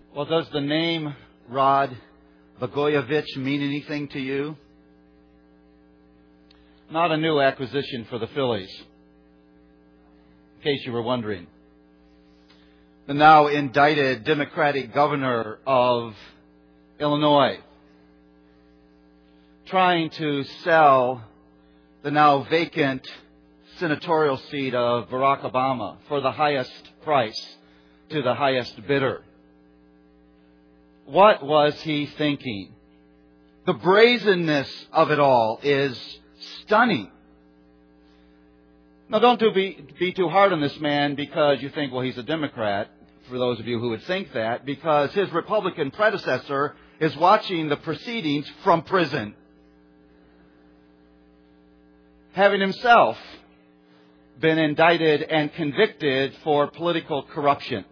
Well, does the name Rod Blagojevich mean anything to you? Not a new acquisition for the Phillies, in case you were wondering. The now indicted Democratic governor of Illinois, trying to sell the now vacant senatorial seat of Barack Obama for the highest price to the highest bidder. What was he thinking? The brazenness of it all is stunning. Now, don't be too hard on this man because you think, well, he's a Democrat, for those of you who would think that, because his Republican predecessor is watching the proceedings from prison, having himself been indicted and convicted for political corruption.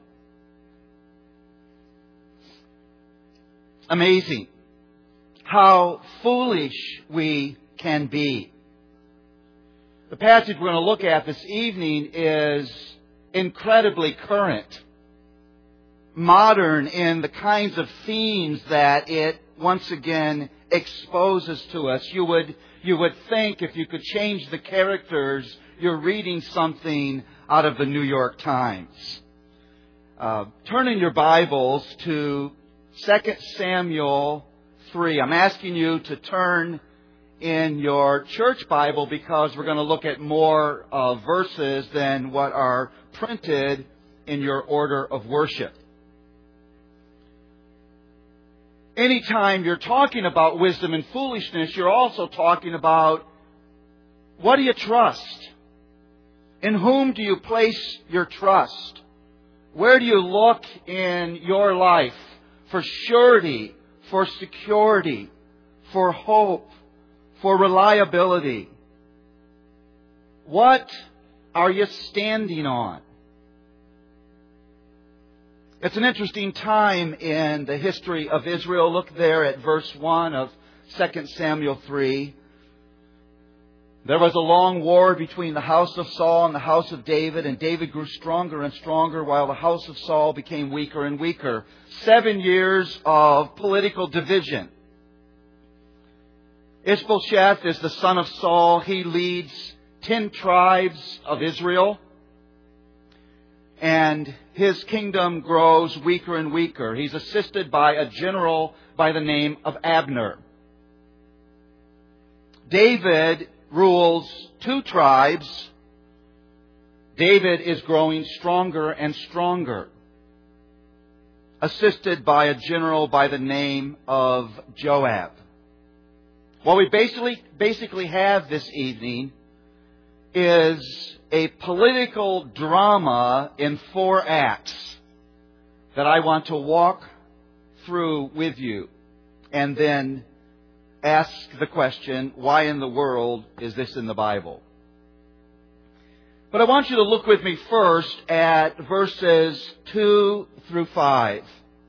Amazing how foolish we can be. The passage we're going to look at this evening is incredibly current, modern in the kinds of themes that it once again exposes to us. You would think if you could change the characters, you're reading something out of the New York Times. Turn in your Bibles to 2 Samuel 3. I'm asking you to turn in your church Bible because we're going to look at more verses than what are printed in your order of worship. Anytime you're talking about wisdom and foolishness, you're also talking about what do you trust? In whom do you place your trust? Where do you look in your life for surety, for security, for hope, for reliability? What are you standing on? It's an interesting time in the history of Israel. Look there at verse 1 of 2 Samuel 3. There was a long war between the house of Saul and the house of David, and David grew stronger and stronger while the house of Saul became weaker and weaker. 7 years of political division. Ishbosheth is the son of Saul. He leads 10 tribes of Israel. And his kingdom grows weaker and weaker. He's assisted by a general by the name of Abner. David rules 2 tribes. David is growing stronger and stronger, assisted by a general by the name of Joab. What we basically have this evening is a political drama in 4 acts that I want to walk through with you and then ask the question, why in the world is this in the Bible? But I want you to look with me first at verses 2 through 5.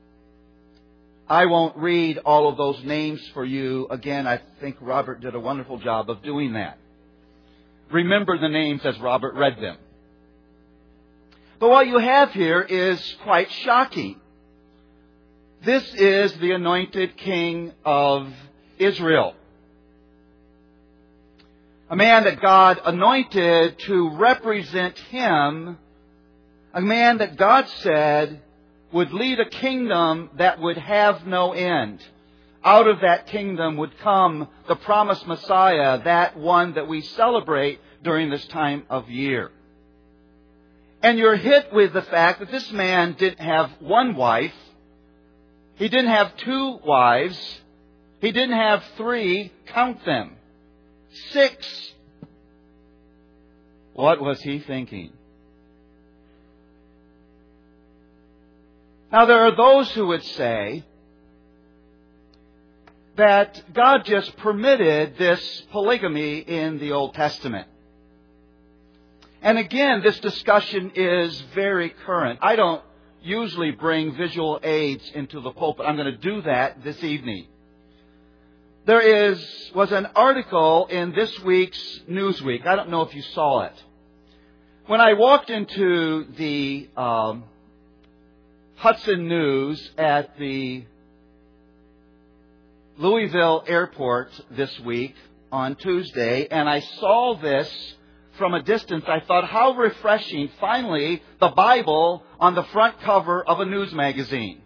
I won't read all of those names for you. Again, I think Robert did a wonderful job of doing that. Remember the names as Robert read them. But what you have here is quite shocking. This is the anointed king of Israel. A man that God anointed to represent Him. A man that God said would lead a kingdom that would have no end. Out of that kingdom would come the promised Messiah, that one that we celebrate during this time of year. And you're hit with the fact that this man didn't have 1 wife. He didn't have 2 wives. He didn't have 3. Count them. 6. What was he thinking? Now, there are those who would say that God just permitted this polygamy in the Old Testament. And again, this discussion is very current. I don't usually bring visual aids into the pulpit. I'm going to do that this evening. There was an article in this week's Newsweek. I don't know if you saw it. When I walked into the Hudson News at the Louisville airport this week on Tuesday, and I saw this from a distance. I thought, how refreshing, finally, the Bible on the front cover of a news magazine.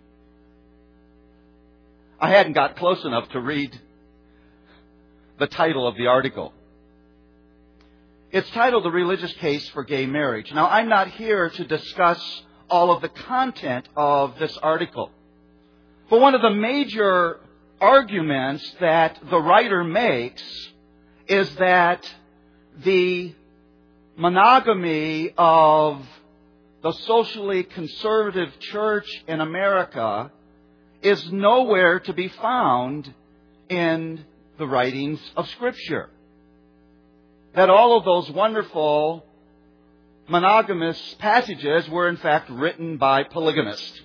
I hadn't got close enough to read the title of the article. It's titled The Religious Case for Gay Marriage. Now, I'm not here to discuss all of the content of this article. But one of the major arguments that the writer makes is that the monogamy of the socially conservative church in America is nowhere to be found in the writings of Scripture. That all of those wonderful monogamous passages were in fact written by polygamists.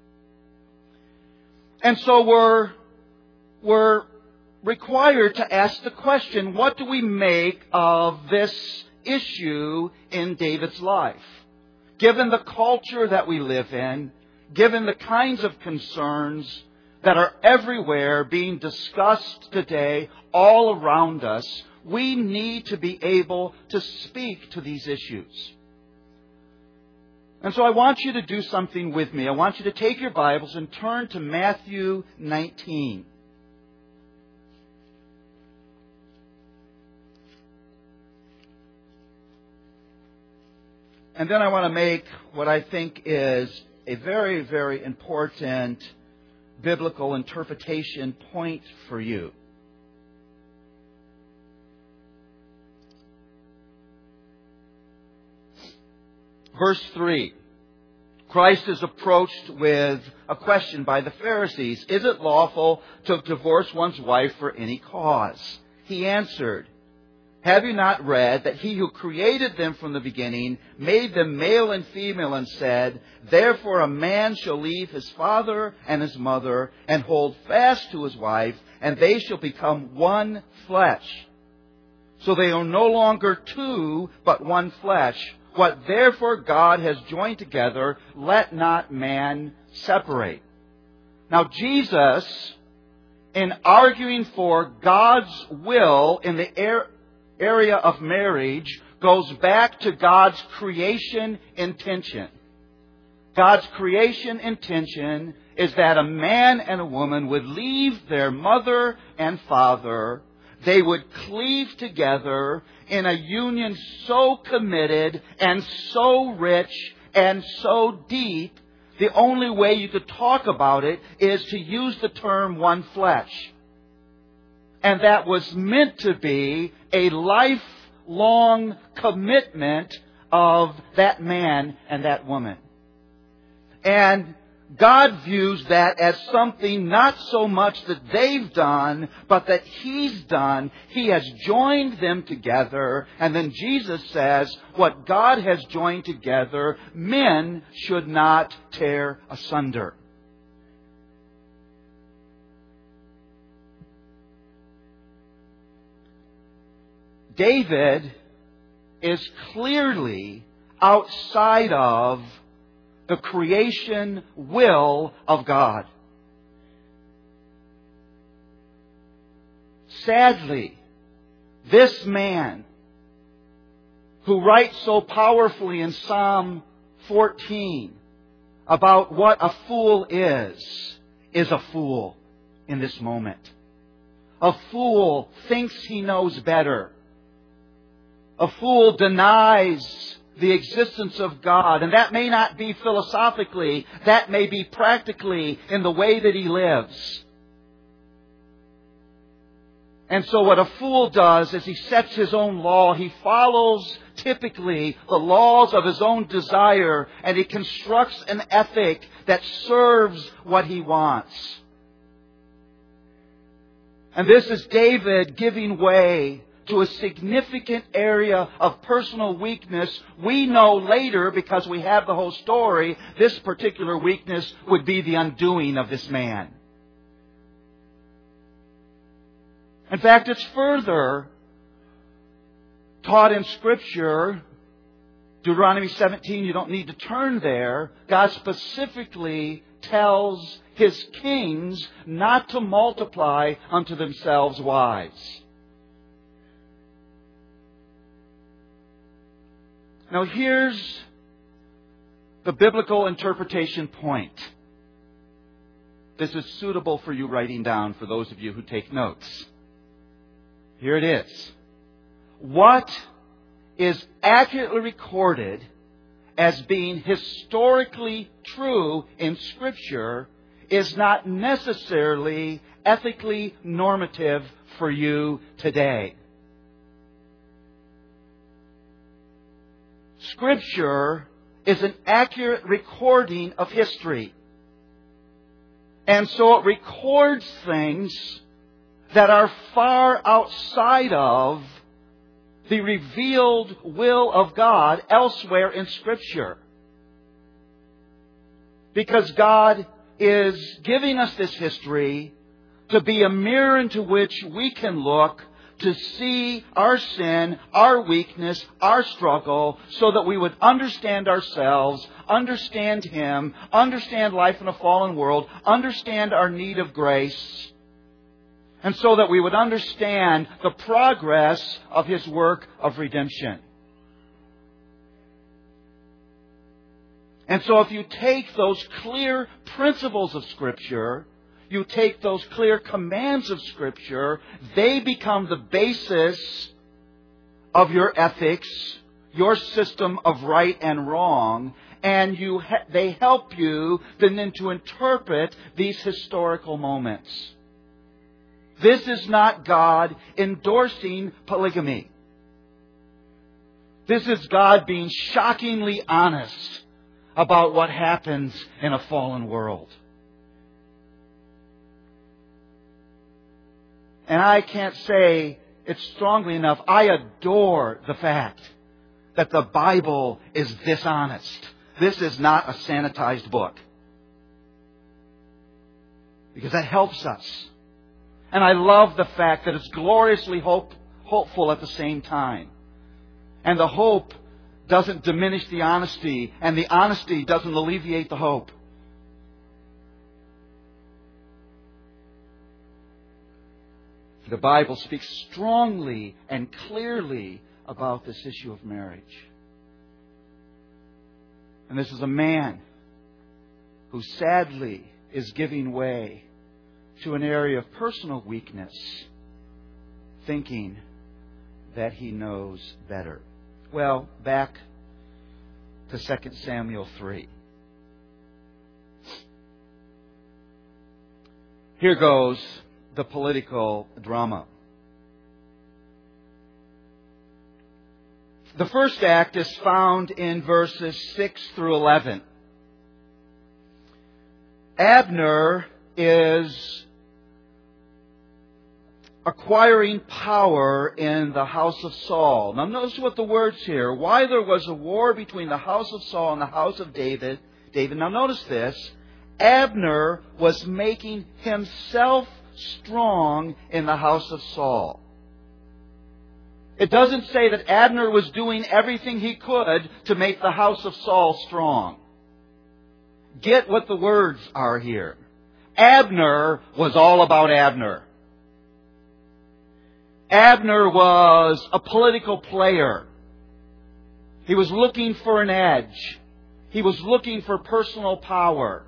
And so we're required to ask the question, what do we make of this issue in David's life? Given the culture that we live in, given the kinds of concerns that are everywhere being discussed today all around us, we need to be able to speak to these issues. And so I want you to do something with me. I want you to take your Bibles and turn to Matthew 19. And then I want to make what I think is a very, very important biblical interpretation point for you. Verse 3. Christ is approached with a question by the Pharisees. Is it lawful to divorce one's wife for any cause? He answered, have you not read that he who created them from the beginning made them male and female and said, therefore a man shall leave his father and his mother and hold fast to his wife, and they shall become one flesh. So they are no longer two, but one flesh. What therefore God has joined together, let not man separate. Now Jesus, in arguing for God's will in the area of marriage, goes back to God's creation intention. God's creation intention is that a man and a woman would leave their mother and father. They would cleave together in a union so committed and so rich and so deep, the only way you could talk about it is to use the term one flesh. And that was meant to be a lifelong commitment of that man and that woman. And God views that as something not so much that they've done, but that He's done. He has joined them together. And then Jesus says, what God has joined together, men should not tear asunder. David is clearly outside of the creation will of God. Sadly, this man who writes so powerfully in Psalm 14 about what a fool is a fool in this moment. A fool thinks he knows better. A fool denies the existence of God. And that may not be philosophically. That may be practically in the way that he lives. And so what a fool does is he sets his own law. He follows typically the laws of his own desire. And he constructs an ethic that serves what he wants. And this is David giving way to a significant area of personal weakness. We know later, because we have the whole story, this particular weakness would be the undoing of this man. In fact, it's further taught in Scripture Deuteronomy 17, you don't need to turn there. God specifically tells His kings not to multiply unto themselves wives. Now here's the biblical interpretation point. This is suitable for you writing down for those of you who take notes. Here it is. What is accurately recorded as being historically true in Scripture is not necessarily ethically normative for you today. Scripture is an accurate recording of history. And so it records things that are far outside of the revealed will of God elsewhere in Scripture. Because God is giving us this history to be a mirror into which we can look to see our sin, our weakness, our struggle, so that we would understand ourselves, understand Him, understand life in a fallen world, understand our need of grace, and so that we would understand the progress of His work of redemption. And so if you take those clear principles of Scripture, you take those clear commands of Scripture, they become the basis of your ethics, your system of right and wrong, and they help you then to interpret these historical moments. This is not God endorsing polygamy. This is God being shockingly honest about what happens in a fallen world. And I can't say it strongly enough. I adore the fact that the Bible is dishonest. This is not a sanitized book. Because that helps us. And I love the fact that it's gloriously hopeful at the same time. And the hope doesn't diminish the honesty, and the honesty doesn't alleviate the hope. The Bible speaks strongly and clearly about this issue of marriage. And this is a man who sadly is giving way to an area of personal weakness, thinking that he knows better. Well, back to 2 Samuel 3. Here goes the political drama. The first act is found in verses 6 through 11. Abner is acquiring power in the house of Saul. Now notice what the words here. Why there was a war between the house of Saul and the house of David. Now notice this. Abner was making himself strong in the house of Saul. It doesn't say that Abner was doing everything he could to make the house of Saul strong. Get what the words are here. Abner was all about Abner. Abner was a political player. He was looking for an edge. He was looking for personal power.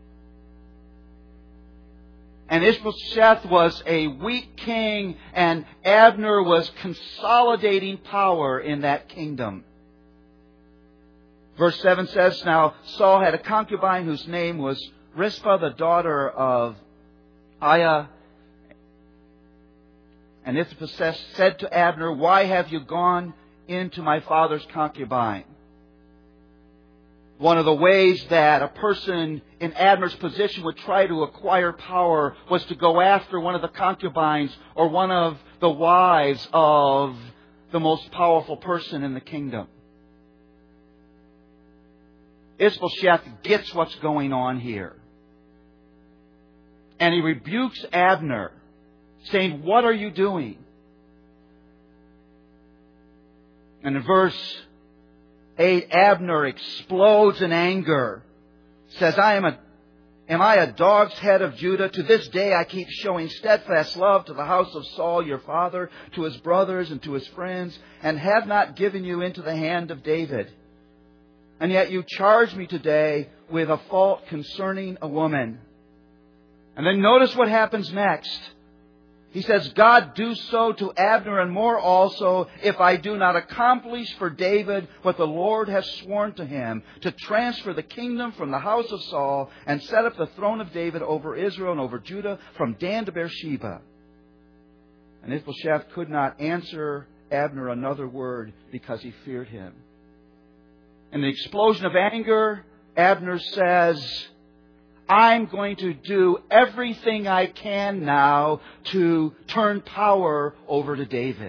And Ishbosheth was a weak king, and Abner was consolidating power in that kingdom. Verse 7 says, Now Saul had a concubine whose name was Rizpah, the daughter of Aiah. And Ishbosheth said to Abner, Why have you gone into my father's concubine? One of the ways that a person in Abner's position would try to acquire power was to go after one of the concubines or one of the wives of the most powerful person in the kingdom. Ishbosheth gets what's going on here. And he rebukes Abner, saying, What are you doing? And in verse Abner explodes in anger. Says, Am I a dog's head of Judah? To this day I keep showing steadfast love to the house of Saul your father, to his brothers and to his friends, and have not given you into the hand of David. And yet you charge me today with a fault concerning a woman. And then notice what happens next. He says, God do so to Abner and more also, if I do not accomplish for David what the Lord has sworn to him, to transfer the kingdom from the house of Saul and set up the throne of David over Israel and over Judah from Dan to Beersheba. And Ishbosheth could not answer Abner another word because he feared him. In the explosion of anger, Abner says, I'm going to do everything I can now to turn power over to David.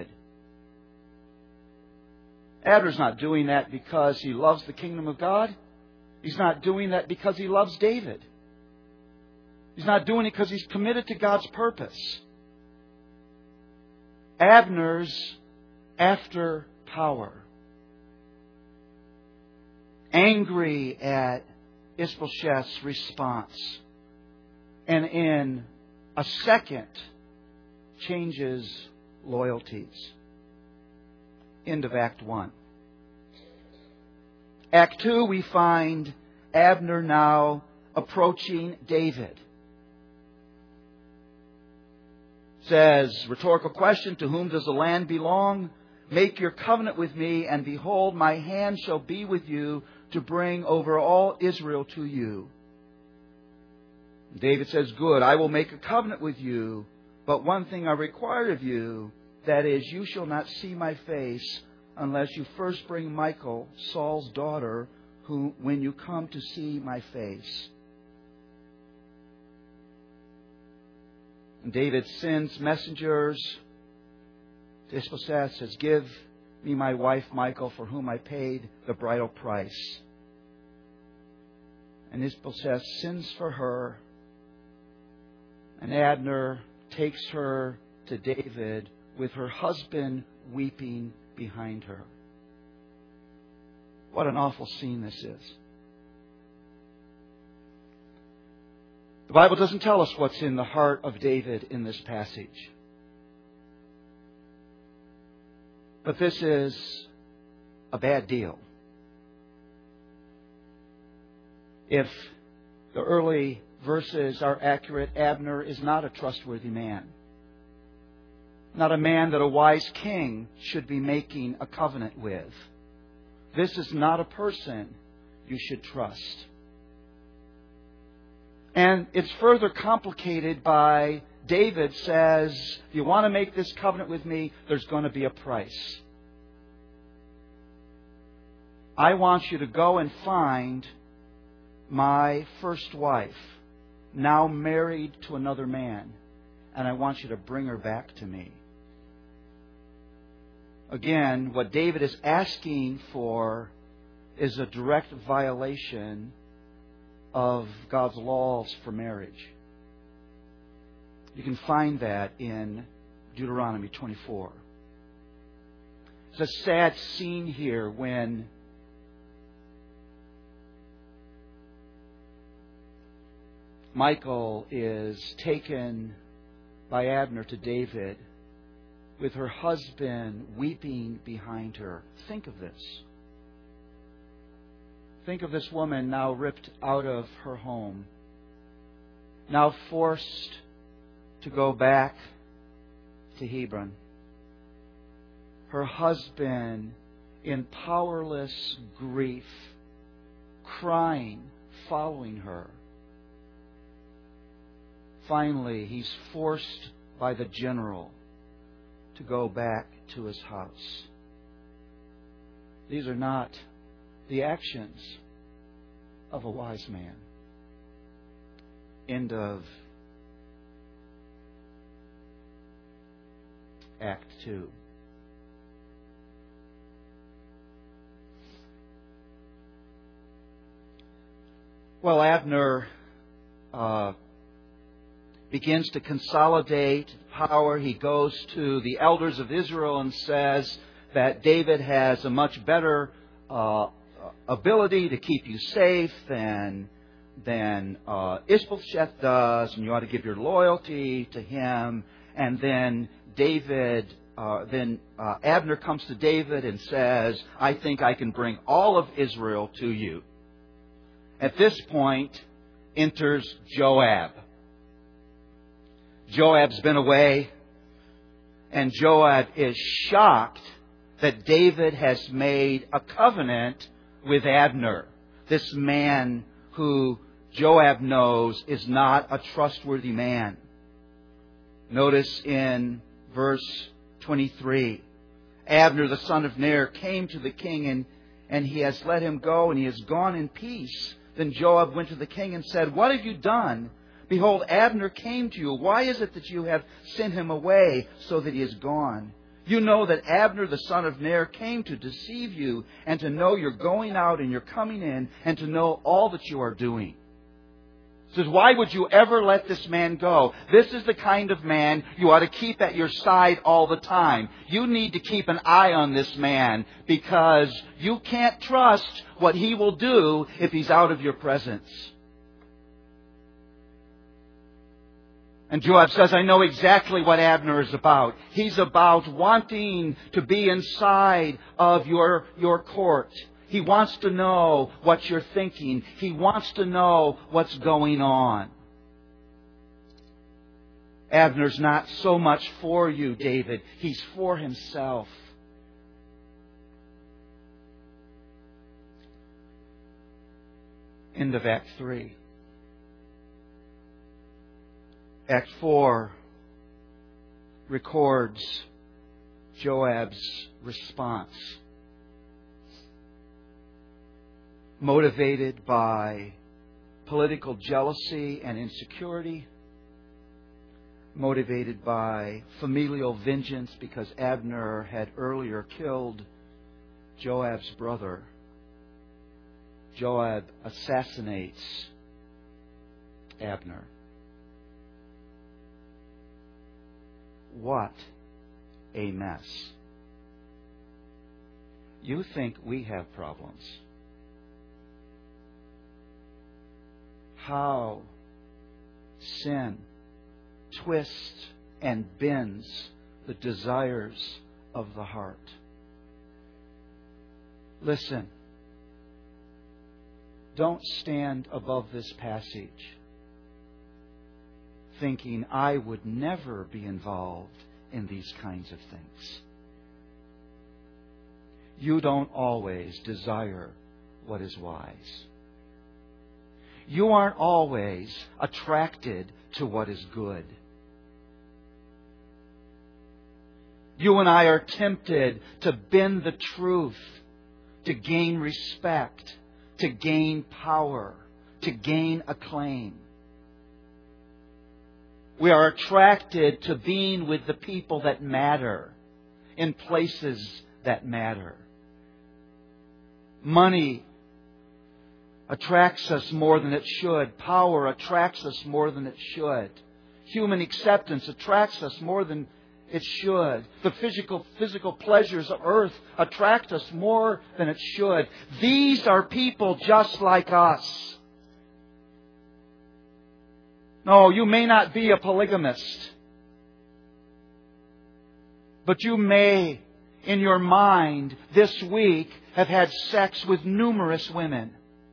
Abner's not doing that because he loves the kingdom of God. He's not doing that because he loves David. He's not doing it because he's committed to God's purpose. Abner's after power. Angry at Ishbosheth's response. And in a second, changes loyalties. End of Act 1. Act 2, we find Abner now approaching David. Says, rhetorical question, to whom does the land belong? Make your covenant with me, and behold, my hand shall be with you to bring over all Israel to you. David says, good, I will make a covenant with you, but one thing I require of you, that is, you shall not see my face unless you first bring Michal, Saul's daughter, who, when you come to see my face. And David sends messengers to Ishbosheth, says, give me my wife Michal, for whom I paid the bridal price. And Ishbosheth sends for her, and Abner takes her to David with her husband weeping behind her. What an awful scene this is. The Bible doesn't tell us what's in the heart of David in this passage. But this is a bad deal. If the early verses are accurate, Abner is not a trustworthy man. Not a man that a wise king should be making a covenant with. This is not a person you should trust. And it's further complicated by David says, if you want to make this covenant with me, there's going to be a price. I want you to go and find my first wife, now married to another man, and I want you to bring her back to me. Again, what David is asking for is a direct violation of God's laws for marriage. You can find that in Deuteronomy 24. It's a sad scene here when Michal is taken by Abner to David with her husband weeping behind her. Think of this. Think of this woman now ripped out of her home, now forced to go back to Hebron. Her husband in powerless grief, crying, following her. Finally, he's forced by the general to go back to his house. These are not the actions of a wise man. End of Act 2. Well, Abner begins to consolidate power. He goes to the elders of Israel and says that David has a much better ability to keep you safe than Ishbosheth does, and you ought to give your loyalty to him. And then Abner comes to David and says, I think I can bring all of Israel to you. At this point enters Joab. Joab's been away, and Joab is shocked that David has made a covenant with Abner, this man who Joab knows is not a trustworthy man. Notice in verse 23, Abner the son of Ner came to the king, and he has let him go, and he has gone in peace. Then Joab went to the king and said, What have you done? Behold, Abner came to you. Why is it that you have sent him away so that he is gone? You know that Abner the son of Ner came to deceive you, and to know you're going out and you're coming in, and to know all that you are doing. He says, why would you ever let this man go? This is the kind of man you ought to keep at your side all the time. You need to keep an eye on this man, because you can't trust what he will do if he's out of your presence. And Joab says, I know exactly what Abner is about. He's about wanting to be inside of your court. He wants to know what you're thinking. He wants to know what's going on. Abner's not so much for you, David. He's for himself. End of Act 3. Act 4 records Joab's response. Motivated by political jealousy and insecurity, motivated by familial vengeance because Abner had earlier killed Joab's brother, Joab assassinates Abner. What a mess. You think we have problems. How sin twists and bends the desires of the heart. Listen. Don't stand above this passage thinking, I would never be involved in these kinds of things. You don't always desire what is wise. You aren't always attracted to what is good. You and I are tempted to bend the truth, to gain respect, to gain power, to gain acclaim. We are attracted to being with the people that matter, in places that matter. Money attracts us more than it should. Power attracts us more than it should. Human acceptance attracts us more than it should. The physical pleasures of earth attract us more than it should. These are people just like us. No, you may not be a polygamist, but you may, in your mind, this week, have had sex with numerous women.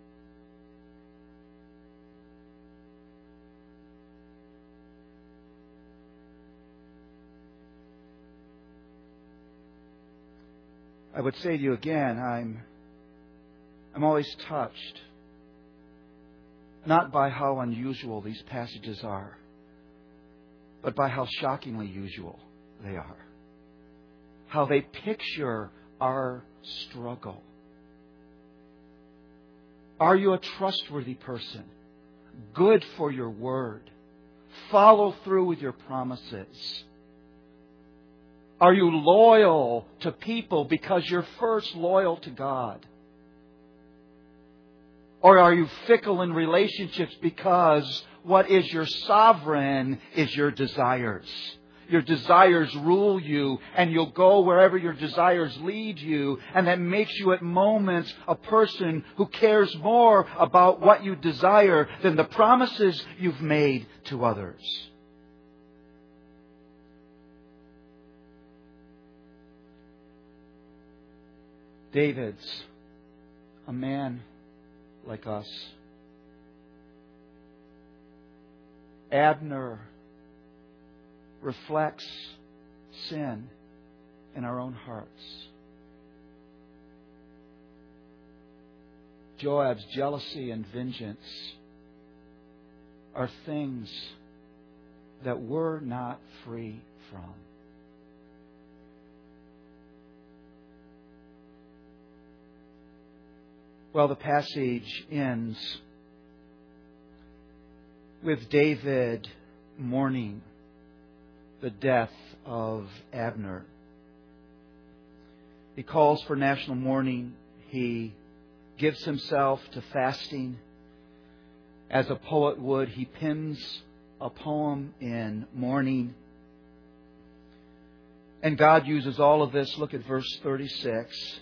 I would say to you again, I'm always touched, not by how unusual these passages are, but by how shockingly usual they are. How they picture our struggle. Are you a trustworthy person? Good for your word? Follow through with your promises? Are you loyal to people because you're first loyal to God? Or are you fickle in relationships because what is your sovereign is your desires? your desires rule you, and you'll go wherever your desires lead you, and that makes you at moments a person who cares more about what you desire than the promises you've made to others. David's a man like us. Abner reflects sin in our own hearts. Joab's jealousy and vengeance are things that we're not free from. Well, the passage ends with David mourning the death of Abner. He calls for national mourning. He gives himself to fasting. As a poet would, he pens a poem in mourning. And God uses all of this, look at verse 36,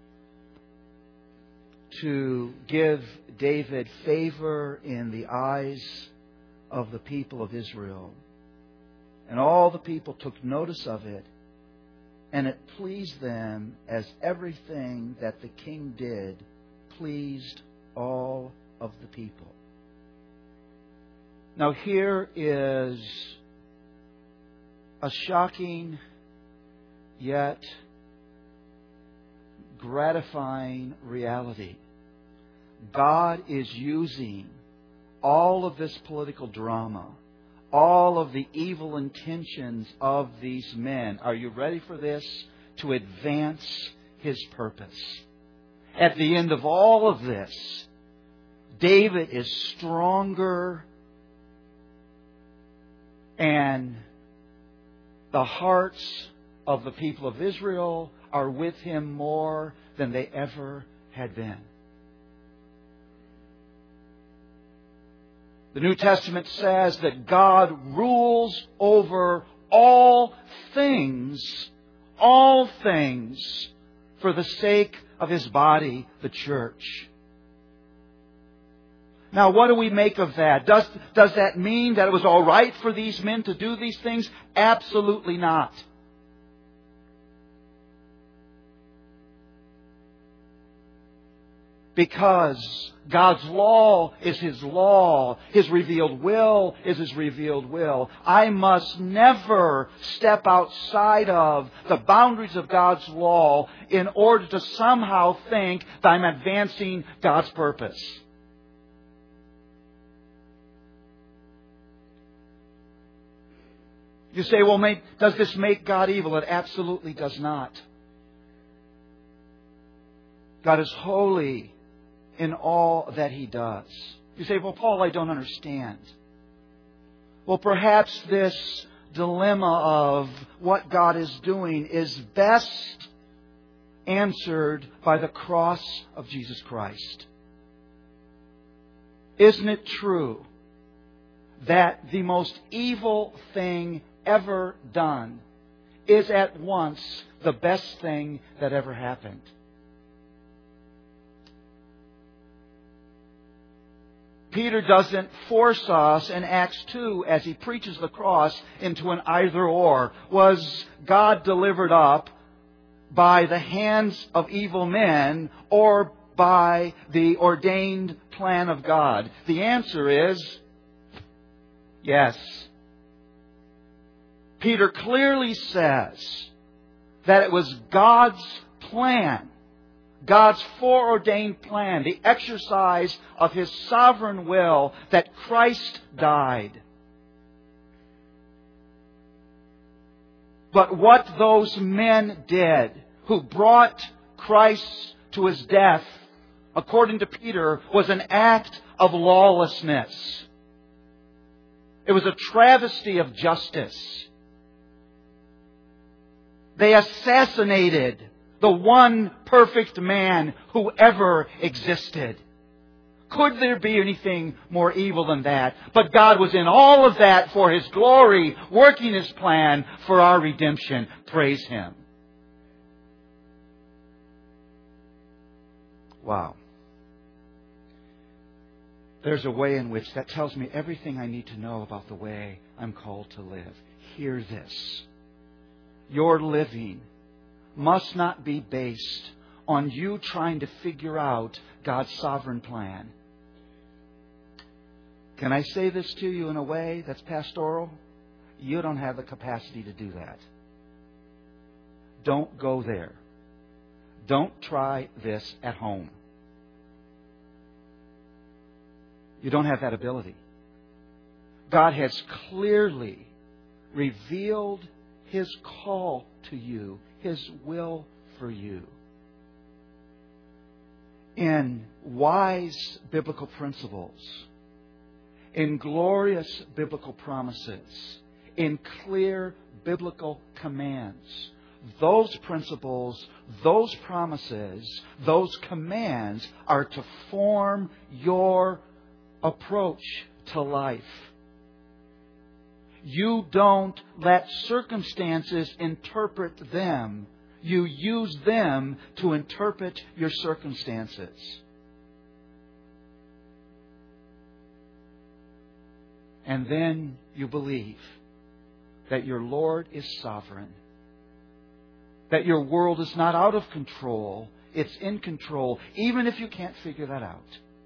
to give David favor in the eyes of the people of Israel. And all the people took notice of it, and it pleased them as everything that the king did pleased all of the people. Now here is a shocking yet gratifying reality. God is using all of this political drama, all of the evil intentions of these men. Are you ready for this? To advance His purpose. At the end of all of this, David is stronger, and the hearts of the people of Israel are with him more than they ever had been. The New Testament says that God rules over all things for the sake of His body, the church. Now, what do we make of that? Does that mean that it was all right for these men to do these things? Absolutely not. Because God's law is His law. His revealed will is His revealed will. I must never step outside of the boundaries of God's law in order to somehow think that I'm advancing God's purpose. You say, well, does this make God evil? It absolutely does not. God is holy in all that He does. You say, well, Paul, I don't understand. Well, perhaps this dilemma of what God is doing is best answered by the cross of Jesus Christ. Isn't it true that the most evil thing ever done is at once the best thing that ever happened? Peter doesn't force us in Acts 2 as he preaches the cross into an either or. Was God delivered up by the hands of evil men or by the ordained plan of God? The answer is yes. Peter clearly says that it was God's plan, God's foreordained plan, the exercise of His sovereign will, that Christ died. But what those men did who brought Christ to His death, according to Peter, was an act of lawlessness. It was a travesty of justice. They assassinated the one perfect man who ever existed. Could there be anything more evil than that? But God was in all of that for His glory, working His plan for our redemption. Praise Him. Wow. There's a way in which that tells me everything I need to know about the way I'm called to live. Hear this. Your living must not be based on you trying to figure out God's sovereign plan. Can I say this to you in a way that's pastoral? You don't have the capacity to do that. Don't go there. Don't try this at home. You don't have that ability. God has clearly revealed His call to you, His will for you, in wise biblical principles, in glorious biblical promises, in clear biblical commands. Those principles, those promises, those commands are to form your approach to life. You don't let circumstances interpret them. You use them to interpret your circumstances. And then you believe that your Lord is sovereign. That your world is not out of control. It's in control, even if you can't figure that out.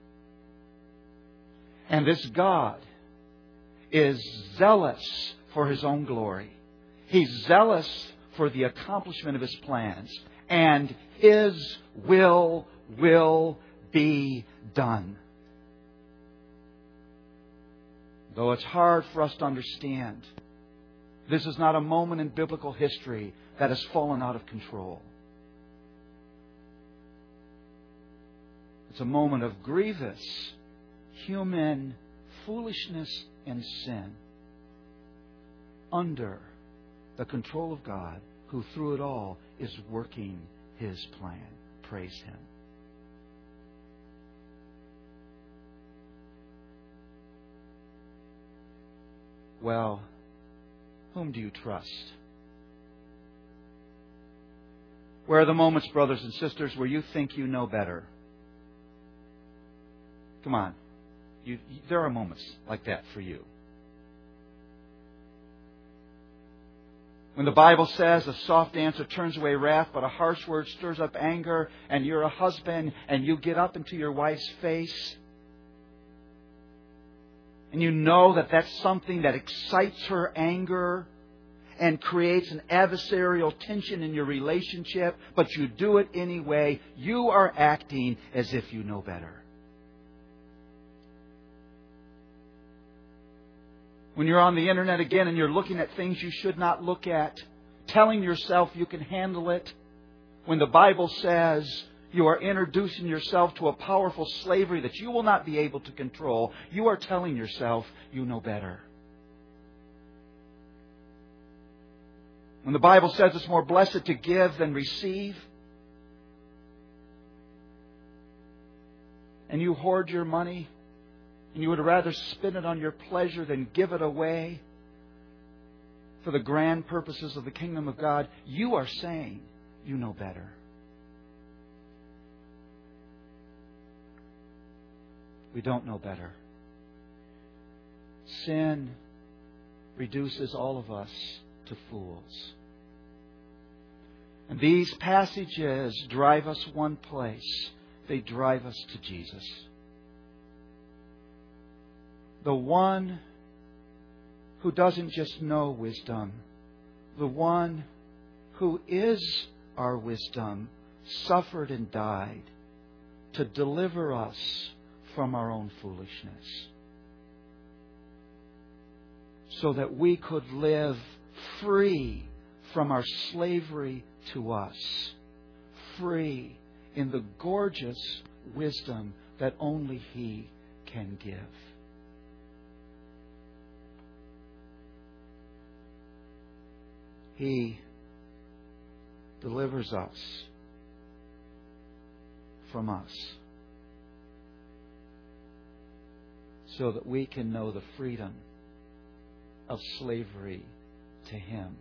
And this God is zealous for His own glory. He's zealous for the accomplishment of His plans. And His will be done. Though it's hard for us to understand, this is not a moment in biblical history that has fallen out of control. It's a moment of grievous human foolishness and sin under the control of God, who through it all is working His plan. Praise Him. Well, whom do you trust? Where are the moments, brothers and sisters, where you think you know better? Come on. There are moments like that for you. When the Bible says a soft answer turns away wrath, but a harsh word stirs up anger, and you're a husband and you get up into your wife's face, and you know that that's something that excites her anger and creates an adversarial tension in your relationship, but you do it anyway, you are acting as if you know better. When you're on the internet again and you're looking at things you should not look at, telling yourself you can handle it, when the Bible says you are introducing yourself to a powerful slavery that you will not be able to control, you are telling yourself you know better. When the Bible says it's more blessed to give than receive, and you hoard your money, and you would rather spend it on your pleasure than give it away for the grand purposes of the kingdom of God, you are saying you know better. We don't know better. Sin reduces all of us to fools. And these passages drive us one place. They drive us to Jesus. The one who doesn't just know wisdom, the one who is our wisdom, suffered and died to deliver us from our own foolishness, so that we could live free from our slavery to us, free in the gorgeous wisdom that only He can give. He delivers us from us. so that we can know the freedom of slavery to Him.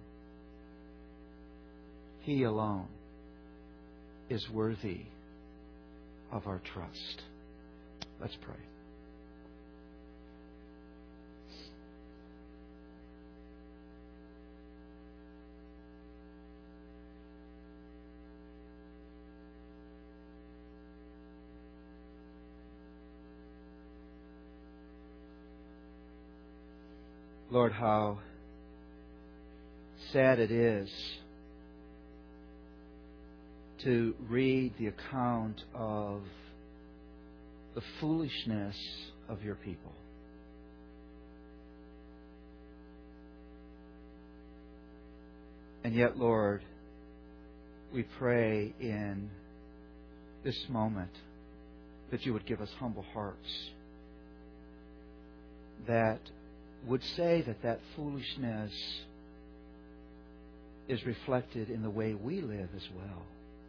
He alone is worthy of our trust. Let's pray. Lord, how sad it is to read the account of the foolishness of your people. And yet, Lord, we pray in this moment that you would give us humble hearts that would say that foolishness is reflected in the way we live as well.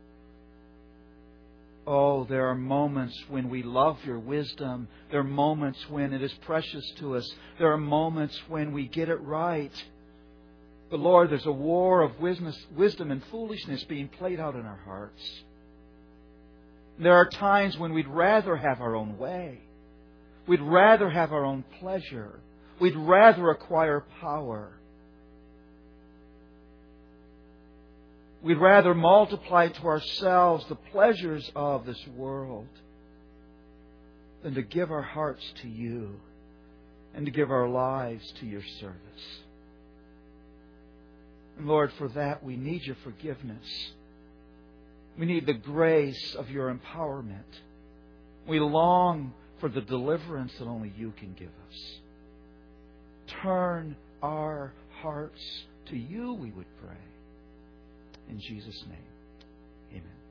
Oh, there are moments when we love your wisdom. There are moments when it is precious to us. There are moments when we get it right. But Lord, there's a war of wisdom and foolishness being played out in our hearts. There are times when we'd rather have our own way. We'd rather have our own pleasure. We'd rather acquire power. We'd rather multiply to ourselves the pleasures of this world than to give our hearts to you and to give our lives to your service. And Lord, for that we need your forgiveness. We need the grace of your empowerment. We long for the deliverance that only you can give us. Turn our hearts to you, we would pray. In Jesus' name, amen.